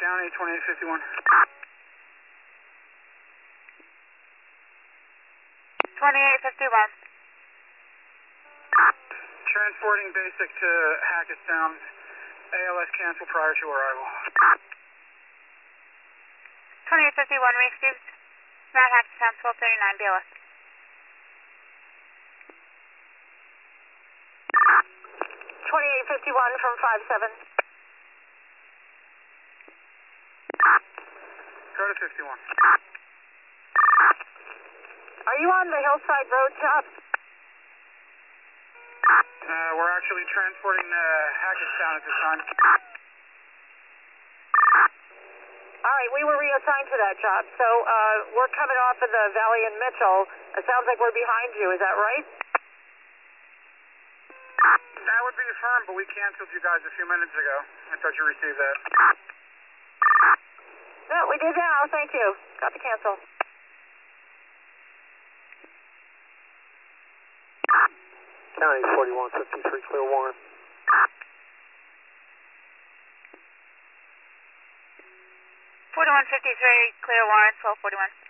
County, 2851. 2851. Transporting basic to Hackettstown. ALS canceled prior to arrival. 2851 received. Matt Hackettstown, 1239 BLS. 2851 from 57. Go to 51. Are you on the Hillside Road job? We're actually transporting to Hackettstown at this time. All right, we were reassigned to that job, so we're coming off of the Valley and Mitchell. It sounds like we're behind you, is that right? That would be affirmed, but we canceled you guys a few minutes ago. I thought you received that. No, we did now, thank you. Got the cancel. County 4153, clear Warren. 4153, clear Warren, 1241.